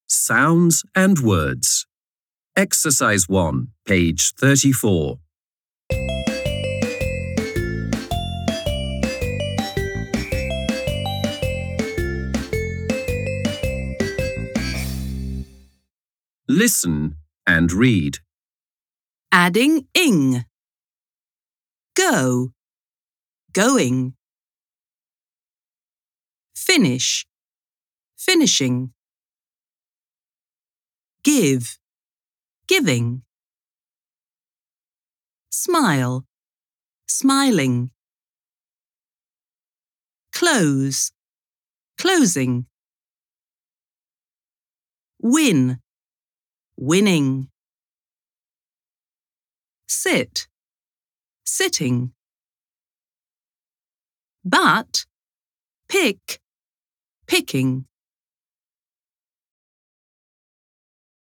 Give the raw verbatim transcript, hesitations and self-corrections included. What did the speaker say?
Sounds and words. Exercise one, page thirty-four. Listen and read. Adding ing. Go, going. Finish, finishing. Give, giving. Smile, smiling. Close, closing. Win, winning. Sit, sitting. But, pick, picking.